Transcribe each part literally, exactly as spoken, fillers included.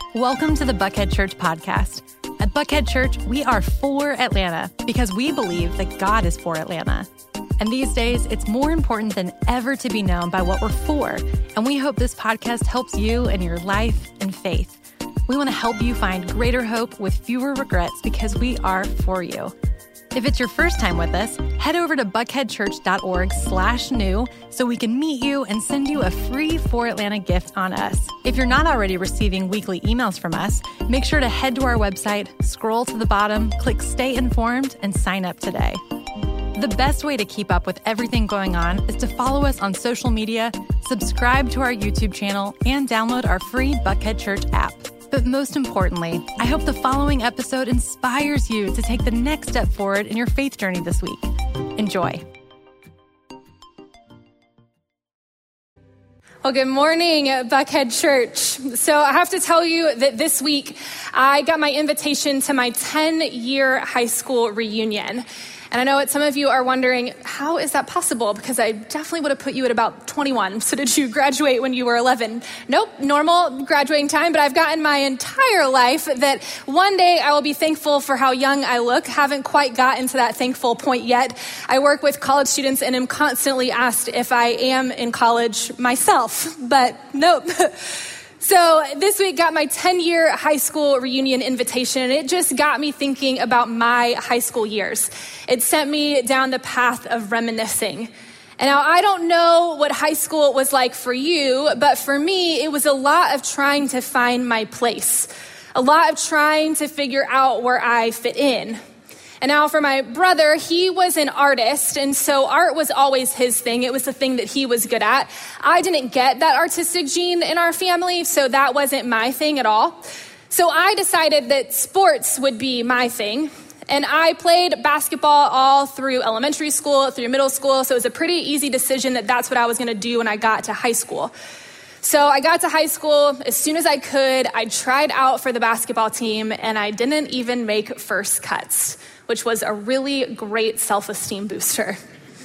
Welcome to the Buckhead Church podcast. At Buckhead Church, we are for Atlanta because we believe that God is for Atlanta. And these days, it's more important than ever to be known by what we're for. And we hope this podcast helps you in your life and faith. We want to help you find greater hope with fewer regrets because we are for you. If it's your first time with us, head over to buckheadchurch.org slash new so we can meet you and send you a free For Atlanta gift on us. If you're not already receiving weekly emails from us, make sure to head to our website, scroll to the bottom, click Stay Informed, and sign up today. The best way to keep up with everything going on is to follow us on social media, subscribe to our YouTube channel, and download our free Buckhead Church app. But most importantly, I hope the following episode inspires you to take the next step forward in your faith journey this week. Enjoy. Well, good morning, Buckhead Church. So I have to tell you that this week I got my invitation to my ten-year high school reunion. And I know that some of you are wondering, how is that possible? Because I definitely would have put you at about twenty-one. So did you graduate when you were eleven? Nope, normal graduating time. But I've gotten my entire life that one day I will be thankful for how young I look. Haven't quite gotten to that thankful point yet. I work with college students and am constantly asked if I am in college myself. But nope. So this week got my ten-year high school reunion invitation, and it just got me thinking about my high school years. It sent me down the path of reminiscing. And now I don't know what high school was like for you, but for me, it was a lot of trying to find my place, a lot of trying to figure out where I fit in. And now for my brother, he was an artist, and so art was always his thing. It was the thing that he was good at. I didn't get that artistic gene in our family, so that wasn't my thing at all. So I decided that sports would be my thing, and I played basketball all through elementary school, through middle school, so it was a pretty easy decision that that's what I was going to do when I got to high school. So I got to high school as soon as I could. I tried out for the basketball team, and I didn't even make first cuts, which was a really great self-esteem booster.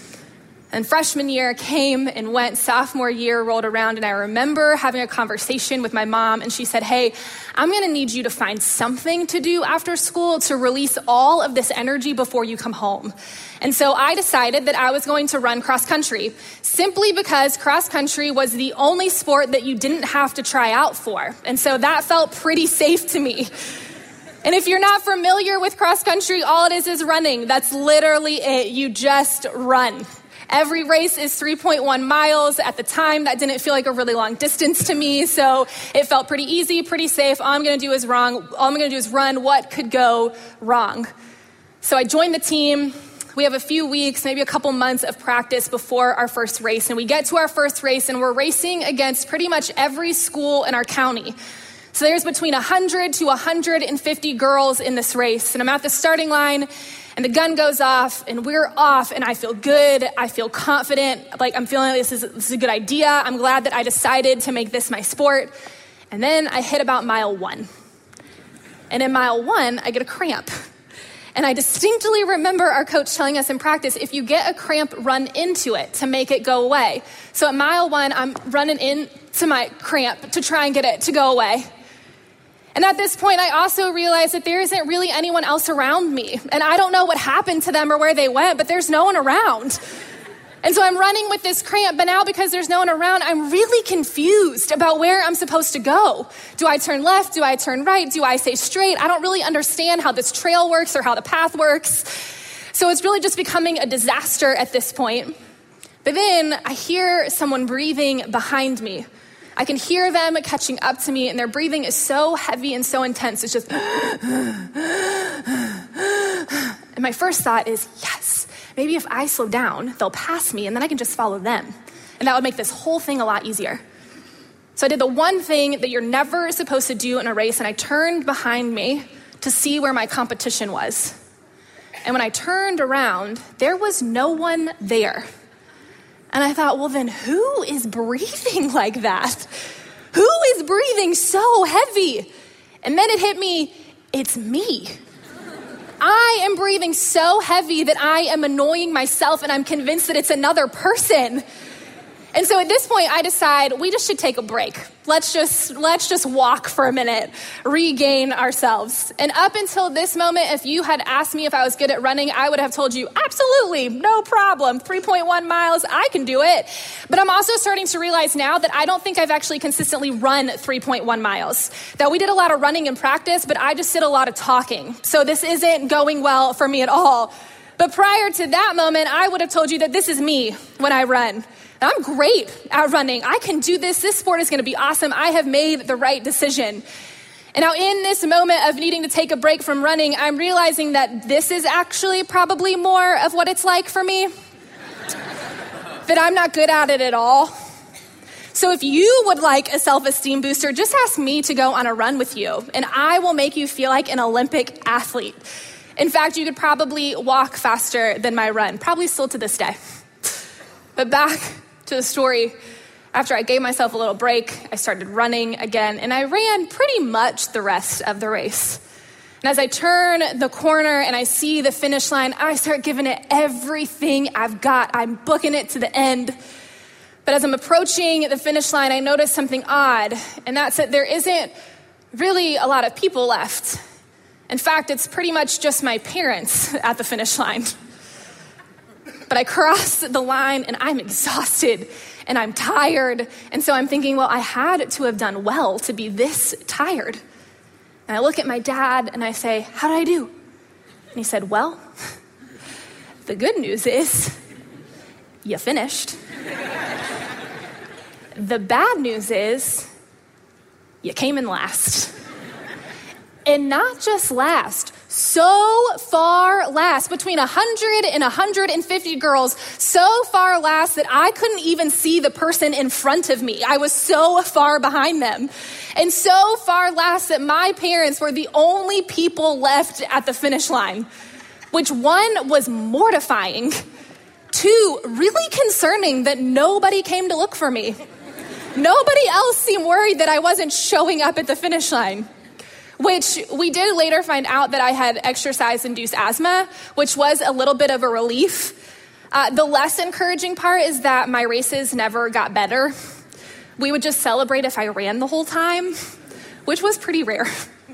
And freshman year came and went, sophomore year rolled around, and I remember having a conversation with my mom, and she said, hey, I'm gonna need you to find something to do after school to release all of this energy before you come home. And so I decided that I was going to run cross country, simply because cross country was the only sport that you didn't have to try out for. And so that felt pretty safe to me. And if you're not familiar with cross country, all it is is running. That's literally it. You just run. Every race is three point one miles. At the time, that didn't feel like a really long distance to me, so it felt pretty easy, pretty safe. All I'm gonna do is wrong. All I'm gonna do is run. What could go wrong? So I joined the team. We have a few weeks, maybe a couple months of practice before our first race, and we get to our first race, and we're racing against pretty much every school in our county. So there's between one hundred to one hundred fifty girls in this race. And I'm at the starting line, and the gun goes off, and we're off, and I feel good. I feel confident. Like, I'm feeling like this is, this is a good idea. I'm glad that I decided to make this my sport. And then I hit about mile one. And in mile one, I get a cramp. And I distinctly remember our coach telling us in practice, if you get a cramp, run into it to make it go away. So at mile one, I'm running into my cramp to try and get it to go away. And at this point, I also realized that there isn't really anyone else around me. And I don't know what happened to them or where they went, but there's no one around. And so I'm running with this cramp, but now because there's no one around, I'm really confused about where I'm supposed to go. Do I turn left? Do I turn right? Do I stay straight? I don't really understand how this trail works or how the path works. So it's really just becoming a disaster at this point. But then I hear someone breathing behind me. I can hear them catching up to me, and their breathing is so heavy and so intense. It's just, and my first thought is, yes, maybe if I slow down, they'll pass me, and then I can just follow them. And that would make this whole thing a lot easier. So I did the one thing that you're never supposed to do in a race, and I turned behind me to see where my competition was. And when I turned around, there was no one there. And I thought, well, then who is breathing like that? Who is breathing so heavy? And then it hit me, it's me. I am breathing so heavy that I am annoying myself, and I'm convinced that it's another person. And so at this point, I decide we just should take a break. Let's just let's just walk for a minute, regain ourselves. And up until this moment, if you had asked me if I was good at running, I would have told you, absolutely, no problem. three point one miles, I can do it. But I'm also starting to realize now that I don't think I've actually consistently run three point one miles. That we did a lot of running in practice, but I just did a lot of talking. So this isn't going well for me at all. But prior to that moment, I would have told you that this is me when I run. I'm great at running. I can do this. This sport is going to be awesome. I have made the right decision. And now in this moment of needing to take a break from running, I'm realizing that this is actually probably more of what it's like for me. That I'm not good at it at all. So if you would like a self-esteem booster, just ask me to go on a run with you, and I will make you feel like an Olympic athlete. In fact, you could probably walk faster than my run, probably still to this day. But back to the story, after I gave myself a little break, I started running again, and I ran pretty much the rest of the race. And as I turn the corner and I see the finish line, I start giving it everything I've got. I'm booking it to the end. But as I'm approaching the finish line, I notice something odd, and that's that there isn't really a lot of people left. In fact, it's pretty much just my parents at the finish line. But I cross the line and I'm exhausted and I'm tired. And so I'm thinking, well, I had to have done well to be this tired. And I look at my dad and I say, how did I do? And he said, well, the good news is you finished. The bad news is you came in last. And not just last, so far last, between one hundred and one hundred fifty girls, so far last that I couldn't even see the person in front of me. I was so far behind them. And so far last that my parents were the only people left at the finish line, which one was mortifying, two, really concerning that nobody came to look for me. Nobody else seemed worried that I wasn't showing up at the finish line. Which we did later find out that I had exercise-induced asthma, which was a little bit of a relief. Uh, the less encouraging part is that my races never got better. We would just celebrate if I ran the whole time, which was pretty rare.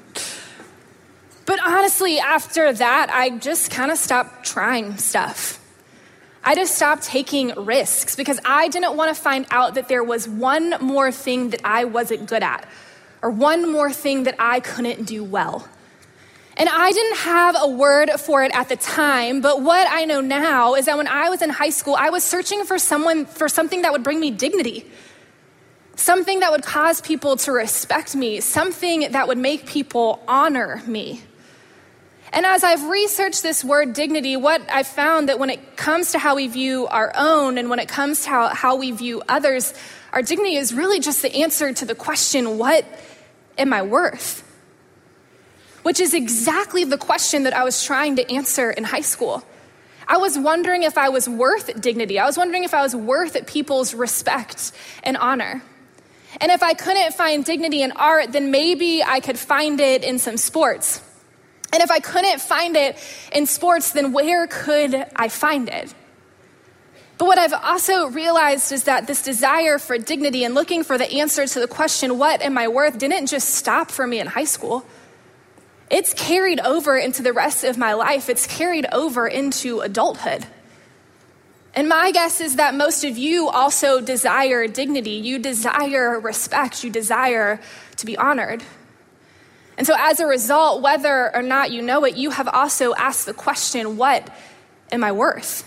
But honestly, after that, I just kind of stopped trying stuff. I just stopped taking risks because I didn't want to find out that there was one more thing that I wasn't good at, or one more thing that I couldn't do well. And I didn't have a word for it at the time, but what I know now is that when I was in high school, I was searching for someone, for something that would bring me dignity, something that would cause people to respect me, something that would make people honor me. And as I've researched this word dignity, what I've found that when it comes to how we view our own and when it comes to how, how we view others, our dignity is really just the answer to the question, what am I worth? Which is exactly the question that I was trying to answer in high school. I was wondering if I was worth dignity. I was wondering if I was worth people's respect and honor. And if I couldn't find dignity in art, then maybe I could find it in some sports. And if I couldn't find it in sports, then where could I find it? But what I've also realized is that this desire for dignity and looking for the answer to the question, what am I worth, didn't just stop for me in high school. It's carried over into the rest of my life. It's carried over into adulthood. And my guess is that most of you also desire dignity. You desire respect. You desire to be honored. And so as a result, whether or not you know it, you have also asked the question, what am I worth?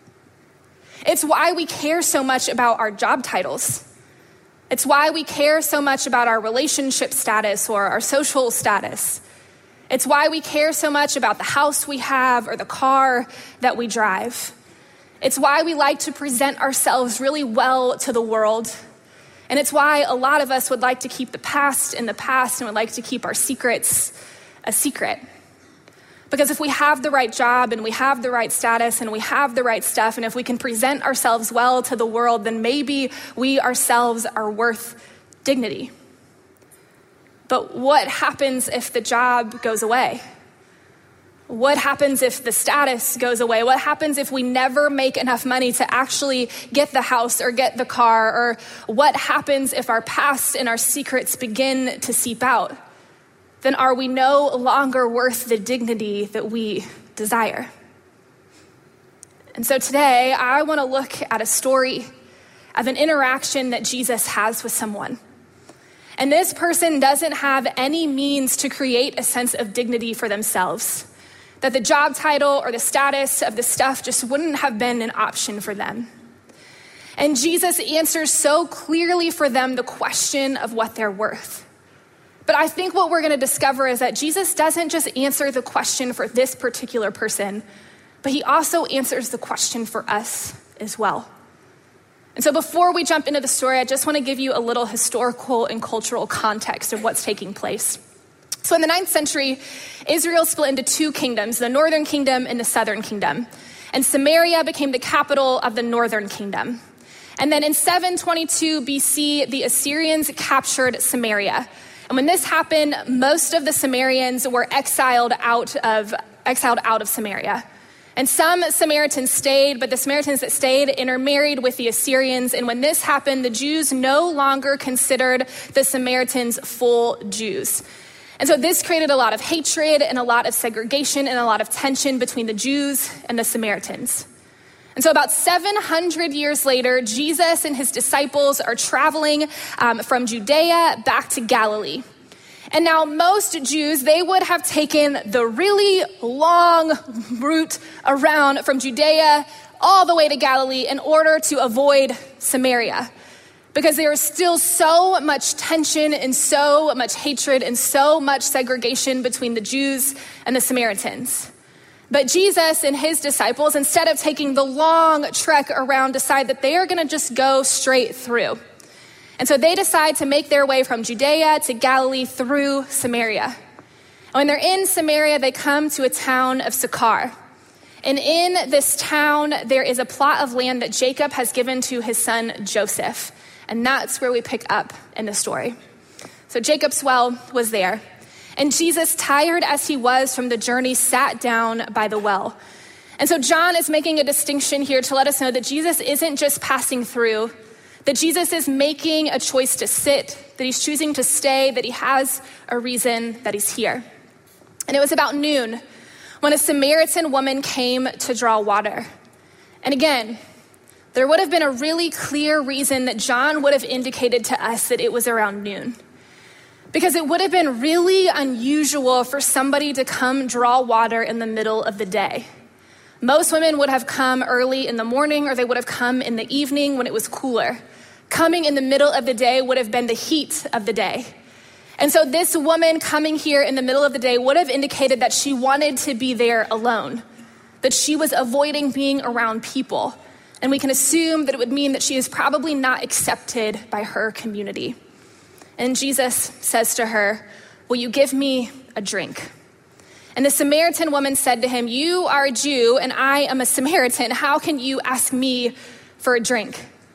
It's why we care so much about our job titles. It's why we care so much about our relationship status or our social status. It's why we care so much about the house we have or the car that we drive. It's why we like to present ourselves really well to the world. And it's why a lot of us would like to keep the past in the past and would like to keep our secrets a secret. Because if we have the right job and we have the right status and we have the right stuff, and if we can present ourselves well to the world, then maybe we ourselves are worth dignity. But what happens if the job goes away? What happens if the status goes away? What happens if we never make enough money to actually get the house or get the car? Or what happens if our past and our secrets begin to seep out? Then are we no longer worth the dignity that we desire? And so today, I want to look at a story of an interaction that Jesus has with someone. And this person doesn't have any means to create a sense of dignity for themselves. That the job title or the status of the stuff just wouldn't have been an option for them. And Jesus answers so clearly for them the question of what they're worth. But I think what we're going to discover is that Jesus doesn't just answer the question for this particular person, but he also answers the question for us as well. And so before we jump into the story, I just want to give you a little historical and cultural context of what's taking place. So in the ninth century, Israel split into two kingdoms, the northern kingdom and the southern kingdom. And Samaria became the capital of the northern kingdom. And then in seven twenty-two B C, the Assyrians captured Samaria. And when this happened, most of the Samaritans were exiled out of exiled out of Samaria. And some Samaritans stayed, but the Samaritans that stayed intermarried with the Assyrians. And when this happened, the Jews no longer considered the Samaritans full Jews. And so this created a lot of hatred and a lot of segregation and a lot of tension between the Jews and the Samaritans. And so about seven hundred years later, Jesus and his disciples are traveling um, from Judea back to Galilee. And now most Jews, they would have taken the really long route around from Judea all the way to Galilee in order to avoid Samaria. Because there is still so much tension and so much hatred and so much segregation between the Jews and the Samaritans. But Jesus and his disciples, instead of taking the long trek around, decide that they are going to just go straight through. And so they decide to make their way from Judea to Galilee through Samaria. And when they're in Samaria, they come to a town of Sychar. And in this town, there is a plot of land that Jacob has given to his son Joseph. And that's where we pick up in the story. So Jacob's well was there. And Jesus, tired as he was from the journey, sat down by the well. And so John is making a distinction here to let us know that Jesus isn't just passing through, that Jesus is making a choice to sit, that he's choosing to stay, that he has a reason that he's here. And it was about noon when a Samaritan woman came to draw water. And again, there would have been a really clear reason that John would have indicated to us that it was around noon. Because it would have been really unusual for somebody to come draw water in the middle of the day. Most women would have come early in the morning, or they would have come in the evening when it was cooler. Coming in the middle of the day would have been the heat of the day. And so this woman coming here in the middle of the day would have indicated that she wanted to be there alone, that she was avoiding being around people. And we can assume that it would mean that she is probably not accepted by her community. And Jesus says to her, "Will you give me a drink?" And the Samaritan woman said to him, "You are a Jew and I am a Samaritan. How can you ask me for a drink?"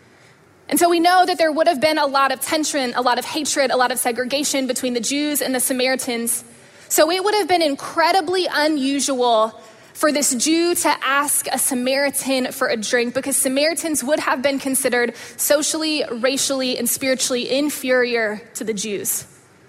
And so we know that there would have been a lot of tension, a lot of hatred, a lot of segregation between the Jews and the Samaritans. So it would have been incredibly unusual for this Jew to ask a Samaritan for a drink, because Samaritans would have been considered socially, racially, and spiritually inferior to the Jews.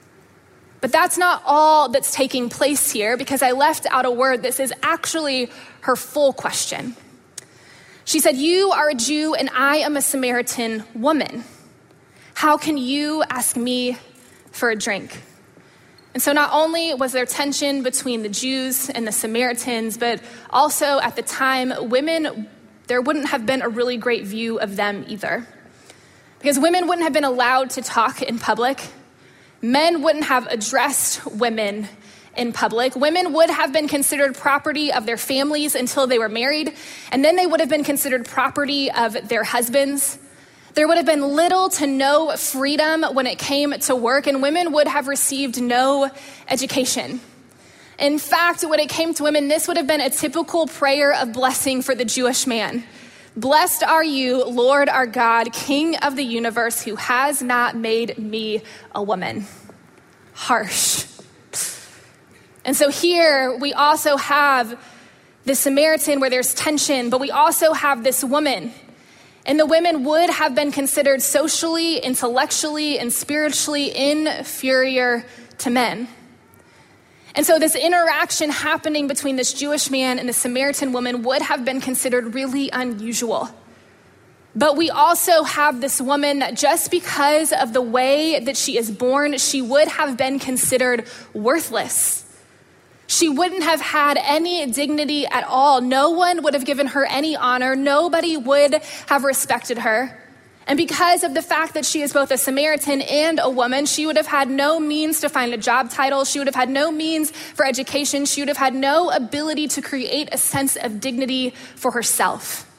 But that's not all that's taking place here, because I left out a word. This is actually her full question. She said, "You are a Jew and I am a Samaritan woman. How can you ask me for a drink?" And so not only was there tension between the Jews and the Samaritans, but also at the time, women, there wouldn't have been a really great view of them either. Because women wouldn't have been allowed to talk in public. Men wouldn't have addressed women in public. Women would have been considered property of their families until they were married, and then they would have been considered property of their husbands. There would have been little to no freedom when it came to work, and women would have received no education. In fact, when it came to women, this would have been a typical prayer of blessing for the Jewish man. "Blessed are you, Lord our God, King of the universe, who has not made me a woman." Harsh. And so here we also have the Samaritan where there's tension, but we also have this woman. And the women would have been considered socially, intellectually, and spiritually inferior to men. And so this interaction happening between this Jewish man and the Samaritan woman would have been considered really unusual. But we also have this woman that just because of the way that she is born, she would have been considered worthless. She wouldn't have had any dignity at all. No one would have given her any honor. Nobody would have respected her. And because of the fact that she is both a Samaritan and a woman, she would have had no means to find a job title. She would have had no means for education. She would have had no ability to create a sense of dignity for herself.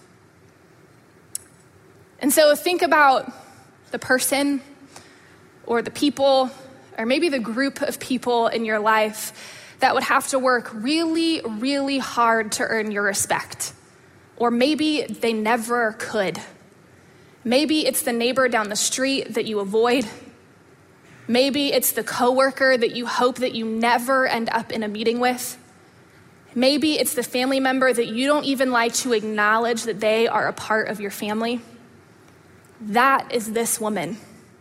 And so think about the person or the people or maybe the group of people in your life that would have to work really, really hard to earn your respect. Or maybe they never could. Maybe it's the neighbor down the street that you avoid. Maybe it's the coworker that you hope that you never end up in a meeting with. Maybe it's the family member that you don't even like to acknowledge that they are a part of your family. That is this woman.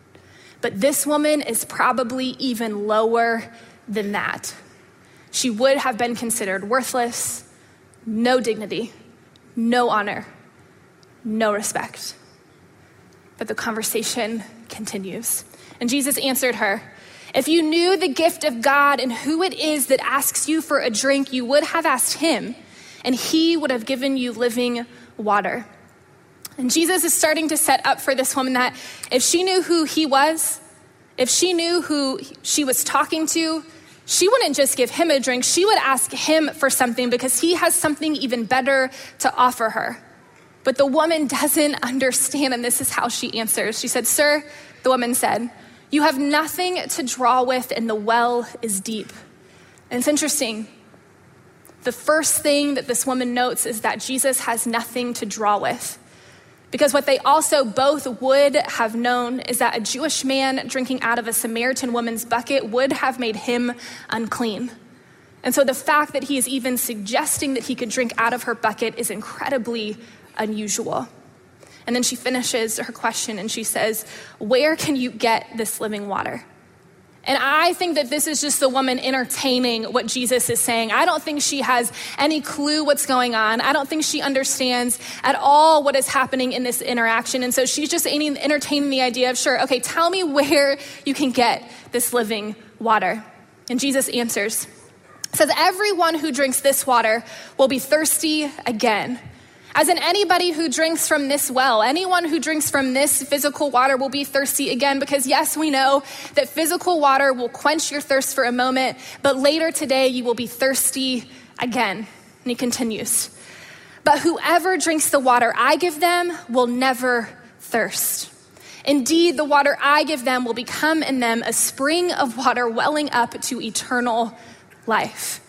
But this woman is probably even lower than that. She would have been considered worthless, no dignity, no honor, no respect. But the conversation continues. And Jesus answered her, "If you knew the gift of God and who it is that asks you for a drink, you would have asked him, and he would have given you living water." And Jesus is starting to set up for this woman that if she knew who he was, if she knew who she was talking to, she wouldn't just give him a drink, she would ask him for something because he has something even better to offer her. But the woman doesn't understand, and this is how she answers. She said, "Sir," the woman said, "you have nothing to draw with and the well is deep." And it's interesting. The first thing that this woman notes is that Jesus has nothing to draw with. Because what they also both would have known is that a Jewish man drinking out of a Samaritan woman's bucket would have made him unclean. And so the fact that he is even suggesting that he could drink out of her bucket is incredibly unusual. And then she finishes her question and she says, "Where can you get this living water?" And I think that this is just the woman entertaining what Jesus is saying. I don't think she has any clue what's going on. I don't think she understands at all what is happening in this interaction. And so she's just entertaining the idea of, sure, okay, tell me where you can get this living water. And Jesus answers, says, "Everyone who drinks this water will be thirsty again. As in anybody who drinks from this well, anyone who drinks from this physical water will be thirsty again, because yes, we know that physical water will quench your thirst for a moment, but later today you will be thirsty again." And he continues, "But whoever drinks the water I give them will never thirst. Indeed, the water I give them will become in them a spring of water welling up to eternal life."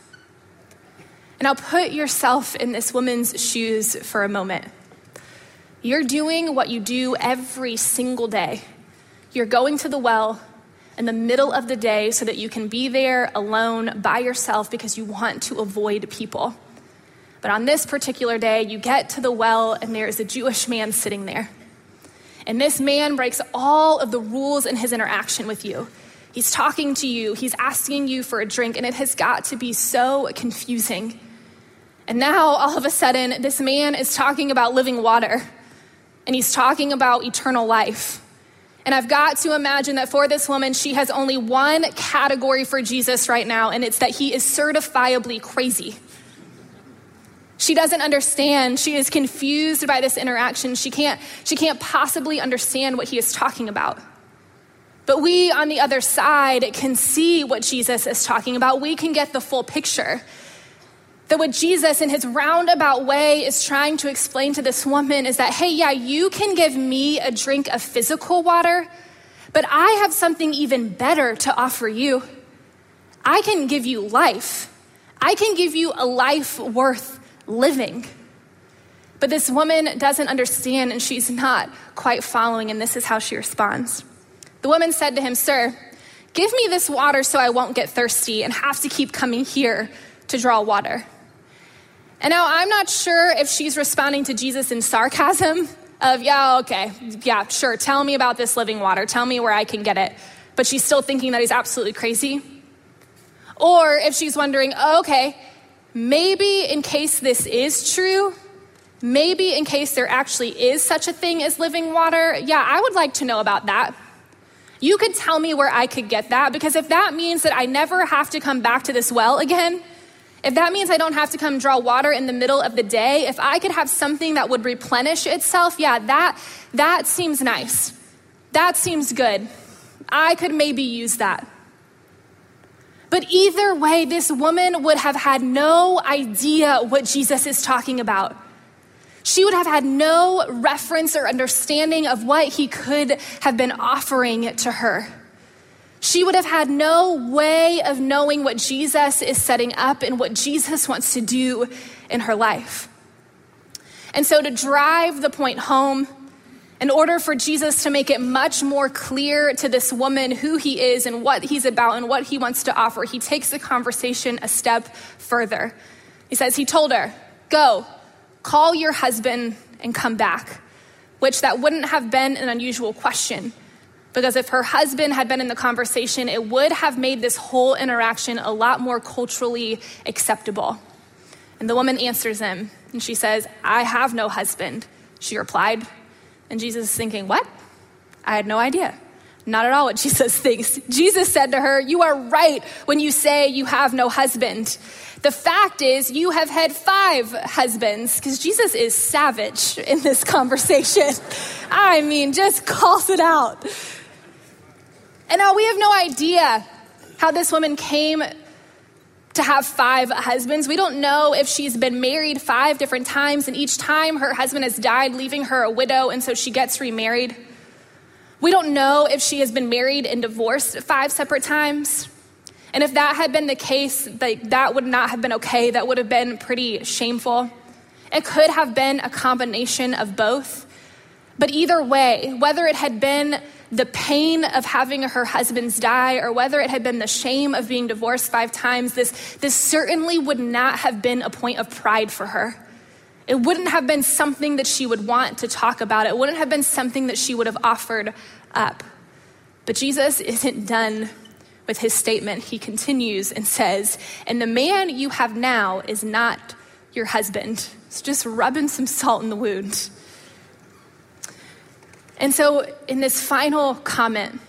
And now put yourself in this woman's shoes for a moment. You're doing what you do every single day. You're going to the well in the middle of the day so that you can be there alone by yourself because you want to avoid people. But on this particular day, you get to the well and there is a Jewish man sitting there. And this man breaks all of the rules in his interaction with you. He's talking to you, he's asking you for a drink, and it has got to be so confusing. And now, all of a sudden, this man is talking about living water, and he's talking about eternal life. And I've got to imagine that for this woman, she has only one category for Jesus right now, and it's that he is certifiably crazy. She doesn't understand. She is confused by this interaction. She can't, she can't possibly understand what he is talking about. But we, on the other side, can see what Jesus is talking about. We can get the full picture. That what Jesus, in his roundabout way, is trying to explain to this woman is that, hey, yeah, you can give me a drink of physical water, but I have something even better to offer you. I can give you life. I can give you a life worth living. But this woman doesn't understand, and she's not quite following, and this is how she responds. The woman said to him, "Sir, Give me this water so I won't get thirsty and have to keep coming here to draw water. And now I'm not sure if she's responding to Jesus in sarcasm of, yeah, okay, yeah, sure, tell me about this living water. Tell me where I can get it. But she's still thinking that he's absolutely crazy. Or if she's wondering, oh, okay, maybe in case this is true, maybe in case there actually is such a thing as living water, yeah, I would like to know about that. You could tell me where I could get that, because if that means that I never have to come back to this well again, if that means I don't have to come draw water in the middle of the day, if I could have something that would replenish itself, yeah, that that seems nice. That seems good. I could maybe use that. But either way, this woman would have had no idea what Jesus is talking about. She would have had no reference or understanding of what he could have been offering to her. She would have had no way of knowing what Jesus is setting up and what Jesus wants to do in her life. And so to drive the point home, in order for Jesus to make it much more clear to this woman who he is and what he's about and what he wants to offer, he takes the conversation a step further. He says, he told her, go, call your husband and come back, which that wouldn't have been an unusual question. Because if her husband had been in the conversation, it would have made this whole interaction a lot more culturally acceptable. And the woman answers him, and she says, I have no husband, she replied. And Jesus is thinking, what? I had no idea. Not at all what Jesus thinks. Jesus said to her, you are right when you say you have no husband. The fact is you have had five husbands, because Jesus is savage in this conversation. I mean, just calls it out. And now we have no idea how this woman came to have five husbands. We don't know if she's been married five different times, and each time her husband has died, leaving her a widow, and so she gets remarried. We don't know if she has been married and divorced five separate times. And if that had been the case, like, that would not have been okay. That would have been pretty shameful. It could have been a combination of both. But either way, whether it had been the pain of having her husbands die or whether it had been the shame of being divorced five times, this, this certainly would not have been a point of pride for her. It wouldn't have been something that she would want to talk about. It wouldn't have been something that she would have offered up. But Jesus isn't done with his statement. He continues and says, and the man you have now is not your husband. It's just rubbing some salt in the wound. And so in this final comment,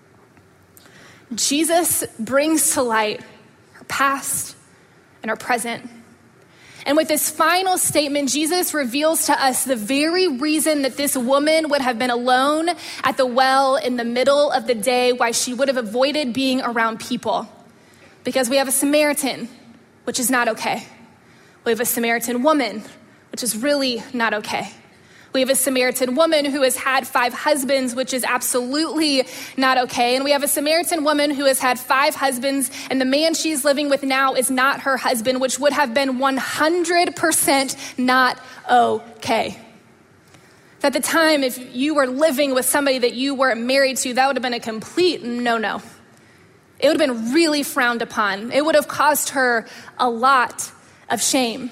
Jesus brings to light her past and her present. And with this final statement, Jesus reveals to us the very reason that this woman would have been alone at the well in the middle of the day, why she would have avoided being around people. Because we have a Samaritan, which is not okay. We have a Samaritan woman, which is really not okay. We have a Samaritan woman who has had five husbands, which is absolutely not okay. And we have a Samaritan woman who has had five husbands, and the man she's living with now is not her husband, which would have been one hundred percent not okay. At the time, if you were living with somebody that you weren't married to, that would have been a complete no-no. It would have been really frowned upon. It would have caused her a lot of shame.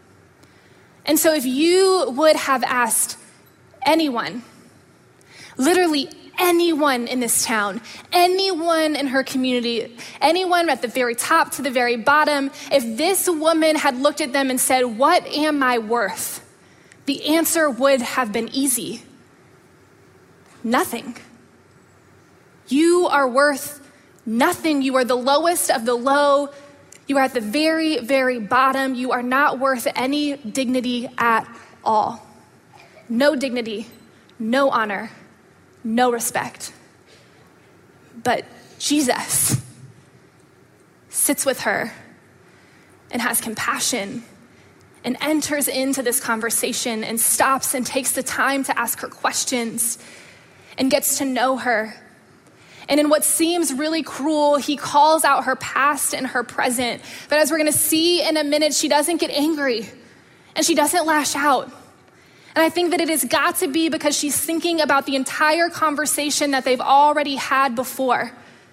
And so if you would have asked anyone, literally anyone in this town, anyone in her community, anyone at the very top to the very bottom, if this woman had looked at them and said, what am I worth? The answer would have been easy. Nothing. You are worth nothing. You are the lowest of the low. You are at the very, very bottom. You are not worth any dignity at all. No dignity, no honor, no respect. But Jesus sits with her and has compassion and enters into this conversation and stops and takes the time to ask her questions and gets to know her. And in what seems really cruel, he calls out her past and her present. But as we're going to see in a minute, she doesn't get angry and she doesn't lash out. And I think that it has got to be because she's thinking about the entire conversation that they've already had before.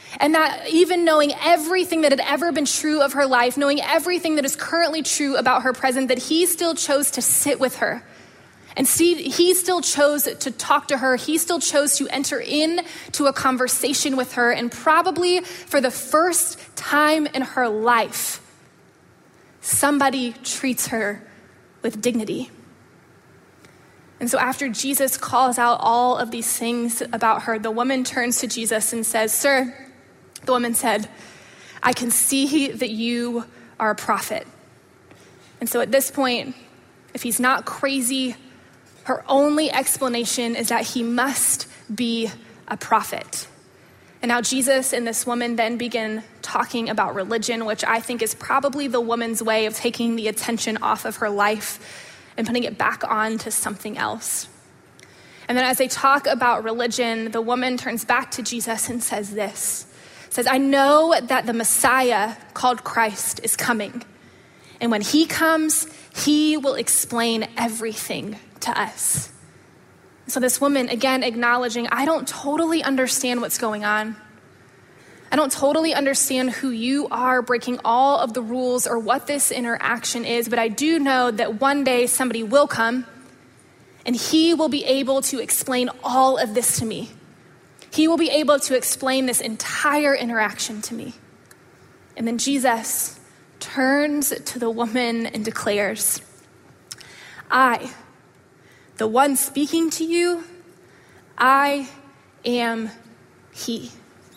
And that even knowing everything that had ever been true of her life, knowing everything that is currently true about her present, that he still chose to sit with her. And see, he still chose to talk to her. He still chose to enter into a conversation with her. And probably for the first time in her life, somebody treats her with dignity. And so after Jesus calls out all of these things about her, the woman turns to Jesus and says, "Sir," the woman said, "I can see that you are a prophet." And so at this point, if he's not crazy, her only explanation is that he must be a prophet. And now Jesus and this woman then begin talking about religion, which I think is probably the woman's way of taking the attention off of her life and putting it back on to something else. And then as they talk about religion, the woman turns back to Jesus and says this, says, "I know that the Messiah called Christ is coming. And when he comes, he will explain everything to us." So this woman, again, acknowledging, I don't totally understand what's going on. I don't totally understand who you are breaking all of the rules or what this interaction is, but I do know that one day somebody will come and he will be able to explain all of this to me. He will be able to explain this entire interaction to me. And then Jesus turns to the woman and declares, "I, the one speaking to you, I am he."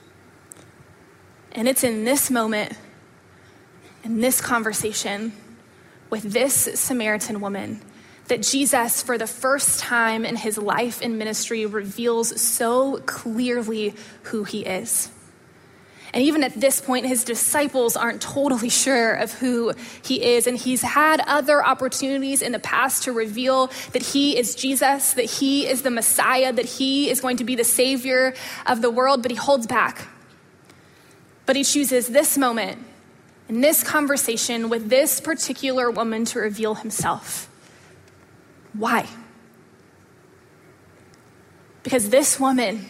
And it's in this moment, in this conversation with this Samaritan woman, that Jesus, for the first time in his life and ministry, reveals so clearly who he is. And even at this point, his disciples aren't totally sure of who he is. And he's had other opportunities in the past to reveal that he is Jesus, that he is the Messiah, that he is going to be the Savior of the world, but he holds back. But he chooses this moment, in this conversation with this particular woman, to reveal himself. Why? Because this woman,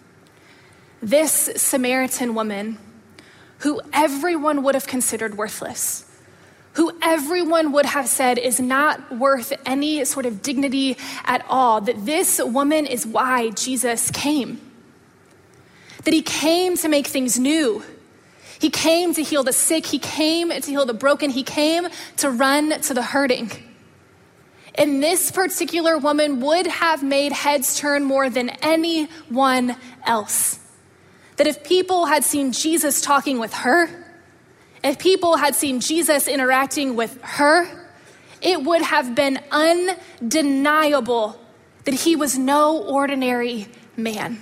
this Samaritan woman, who everyone would have considered worthless, who everyone would have said is not worth any sort of dignity at all, that this woman is why Jesus came. That he came to make things new. He came to heal the sick. He came to heal the broken. He came to run to the hurting. And this particular woman would have made heads turn more than anyone else. That if people had seen Jesus talking with her, if people had seen Jesus interacting with her, it would have been undeniable that he was no ordinary man.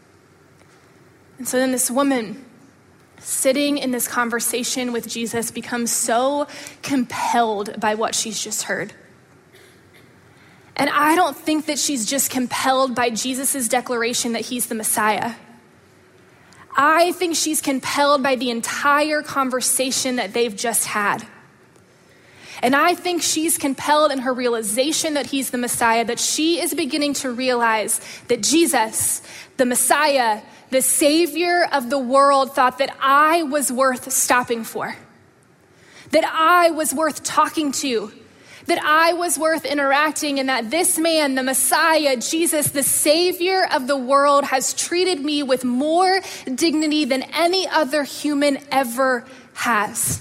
And so then this woman, sitting in this conversation with Jesus, becomes so compelled by what she's just heard. And I don't think that she's just compelled by Jesus's declaration that he's the Messiah. I think she's compelled by the entire conversation that they've just had. And I think she's compelled in her realization that he's the Messiah, that she is beginning to realize that Jesus, the Messiah, the Savior of the world, thought that I was worth stopping for, that I was worth talking to, that I was worth interacting, and that this man, the Messiah, Jesus, the Savior of the world, has treated me with more dignity than any other human ever has.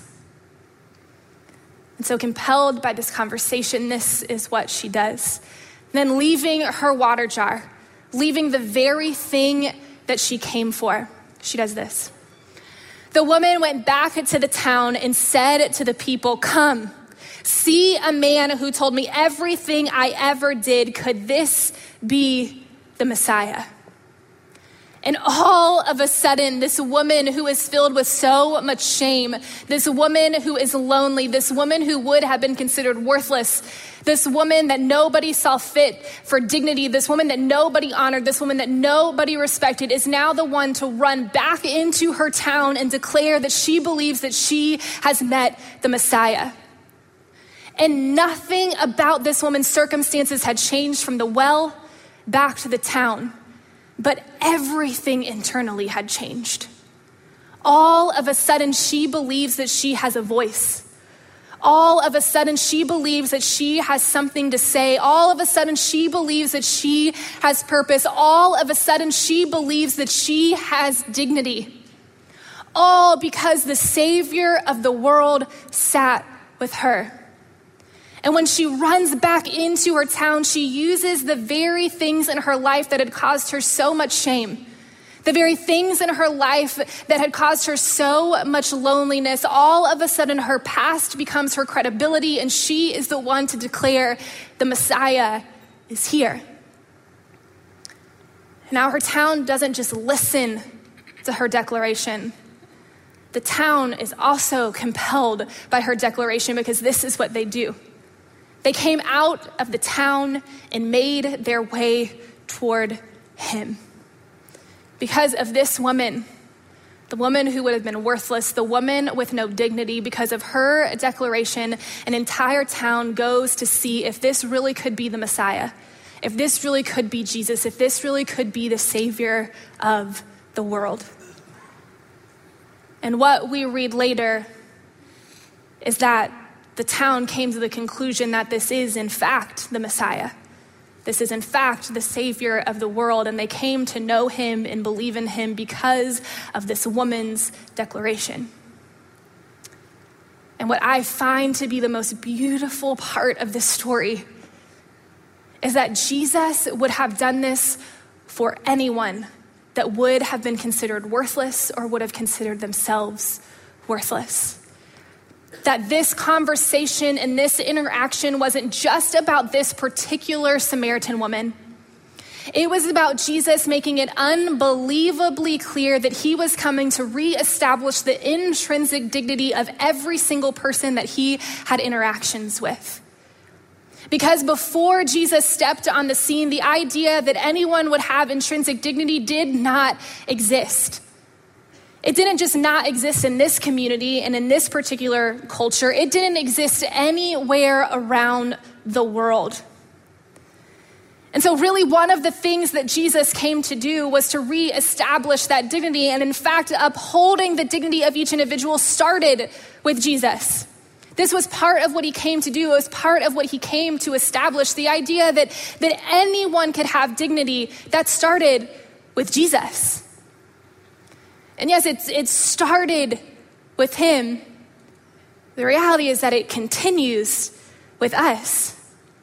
And so, compelled by this conversation, this is what she does. Then, leaving her water jar, leaving the very thing that she came for, she does this. The woman went back to the town and said to the people, "Come, see a man who told me everything I ever did. Could this be the Messiah?" And all of a sudden, this woman who is filled with so much shame, this woman who is lonely, this woman who would have been considered worthless, this woman that nobody saw fit for dignity, this woman that nobody honored, this woman that nobody respected, is now the one to run back into her town and declare that she believes that she has met the Messiah. And nothing about this woman's circumstances had changed from the well back to the town, but everything internally had changed. all of a sudden she believes that she has a voice. All of a sudden she believes that she has something to say. All of a sudden she believes that she has purpose. All of a sudden she believes that she has dignity. All because the Savior of the world sat with her. And when she runs back into her town, she uses the very things in her life that had caused her so much shame. The very things in her life that had caused her so much loneliness, all of a sudden her past becomes her credibility, and she is the one to declare the Messiah is here. Now her town doesn't just listen to her declaration. The town is also compelled by her declaration, because this is what they do. They came out of the town and made their way toward him. Because of this woman, the woman who would have been worthless, the woman with no dignity, because of her declaration, an entire town goes to see if this really could be the Messiah, if this really could be Jesus, if this really could be the Savior of the world. And what we read later is that the town came to the conclusion that this is in fact the Messiah. This is in fact the Savior of the world, and they came to know him and believe in him because of this woman's declaration. And what I find to be the most beautiful part of this story is that Jesus would have done this for anyone that would have been considered worthless or would have considered themselves worthless. That this conversation and this interaction wasn't just about this particular Samaritan woman. It was about Jesus making it unbelievably clear that he was coming to reestablish the intrinsic dignity of every single person that he had interactions with. Because before Jesus stepped on the scene, the idea that anyone would have intrinsic dignity did not exist. It didn't just not exist in this community and in this particular culture. It didn't exist anywhere around the world. And so really one of the things that Jesus came to do was to reestablish that dignity. And in fact, upholding the dignity of each individual started with Jesus. This was part of what he came to do. It was part of what he came to establish. The idea that, that anyone could have dignity, that started with Jesus. And yes, it's, it started with him. The reality is that it continues with us.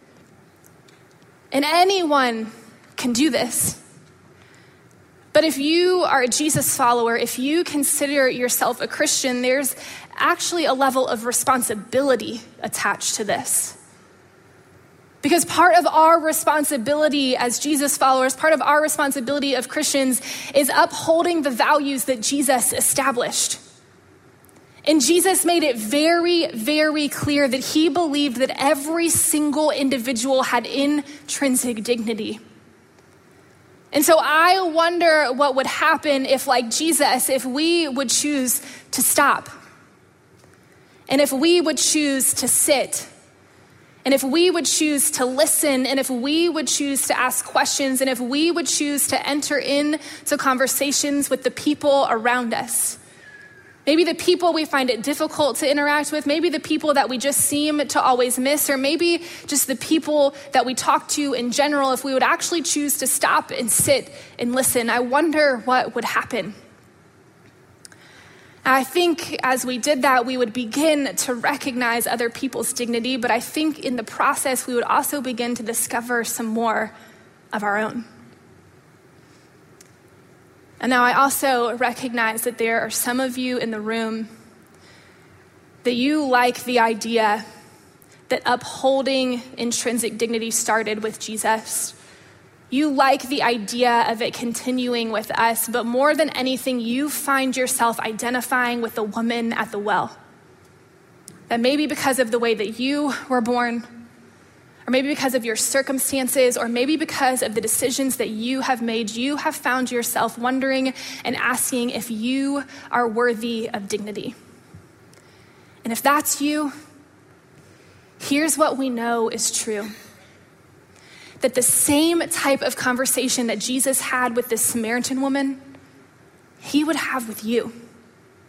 And anyone can do this. But if you are a Jesus follower, if you consider yourself a Christian, there's actually a level of responsibility attached to this. Because part of our responsibility as Jesus followers, part of our responsibility of Christians is upholding the values that Jesus established. And Jesus made it very, very clear that he believed that every single individual had intrinsic dignity. And so I wonder what would happen if, like Jesus, if we would choose to stop. And if we would choose to sit. And if we would choose to listen, and if we would choose to ask questions, and if we would choose to enter into conversations with the people around us. Maybe the people we find it difficult to interact with, maybe the people that we just seem to always miss, or maybe just the people that we talk to in general, if we would actually choose to stop and sit and listen, I wonder what would happen. I think as we did that, we would begin to recognize other people's dignity, but I think in the process, we would also begin to discover some more of our own. And now I also recognize that there are some of you in the room that you like the idea that upholding intrinsic dignity started with Jesus. You like the idea of it continuing with us, but more than anything, you find yourself identifying with the woman at the well. That maybe because of the way that you were born, or maybe because of your circumstances, or maybe because of the decisions that you have made, you have found yourself wondering and asking if you are worthy of dignity. And if that's you, here's what we know is true. That the same type of conversation that Jesus had with this Samaritan woman, he would have with you.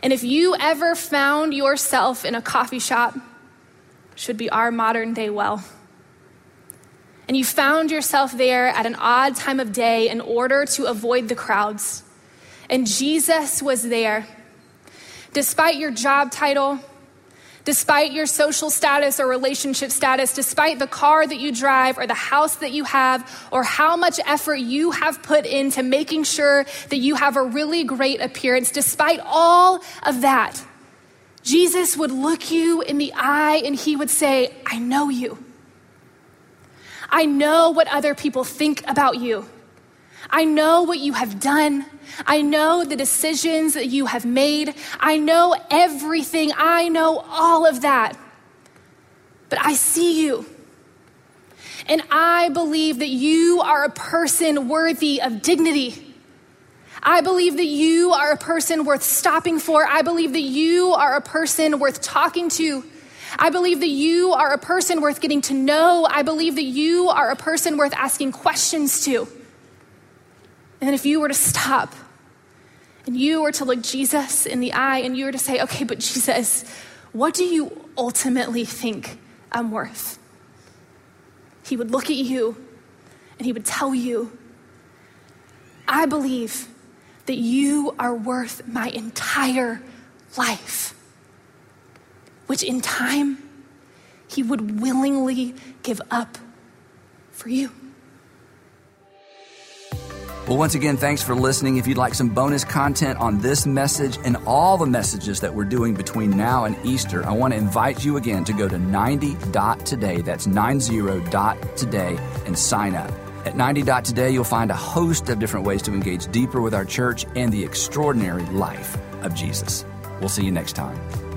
And if you ever found yourself in a coffee shop, should be our modern day well, and you found yourself there at an odd time of day in order to avoid the crowds, and Jesus was there, despite your job title, despite your social status or relationship status, despite the car that you drive or the house that you have, or how much effort you have put into making sure that you have a really great appearance, despite all of that, Jesus would look you in the eye and he would say, I know you. I know what other people think about you. I know what you have done. I know the decisions that you have made. I know everything. I know all of that. But I see you. And I believe that you are a person worthy of dignity. I believe that you are a person worth stopping for. I believe that you are a person worth talking to. I believe that you are a person worth getting to know. I believe that you are a person worth asking questions to. And then if you were to stop and you were to look Jesus in the eye and you were to say, okay, but Jesus, what do you ultimately think I'm worth? He would look at you and he would tell you, I believe that you are worth my entire life, which in time he would willingly give up for you. Well, once again, thanks for listening. If you'd like some bonus content on this message and all the messages that we're doing between now and Easter, I want to invite you again to go to ninety dot today. That's ninety dot today and sign up. At ninety dot today, you'll find a host of different ways to engage deeper with our church and the extraordinary life of Jesus. We'll see you next time.